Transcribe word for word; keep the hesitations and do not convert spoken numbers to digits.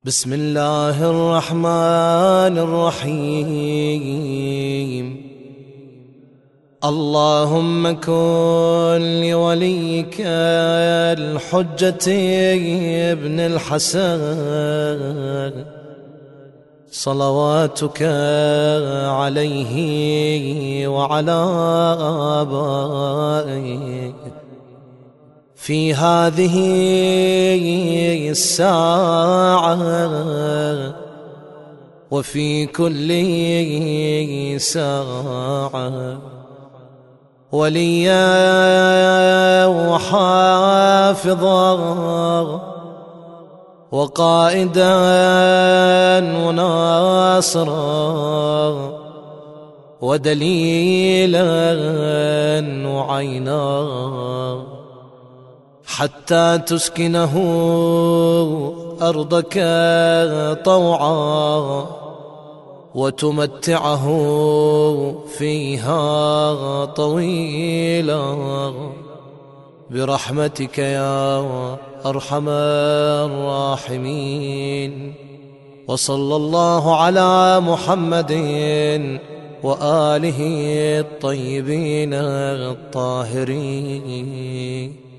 بسم الله الرحمن الرحيم. اللهم كن لوليك الحجة ابن الحسن صلواتك عليه وعلى آبائه في هذه الساعة وفي كل ساعة، وليا وحافظا وقائدا وناصرا ودليلا وعينا، حتى تسكنه أرضك طوعا وتمتعه فيها طويلا برحمتك يا أرحم الراحمين. وصلى الله على محمد وآله الطيبين الطاهرين.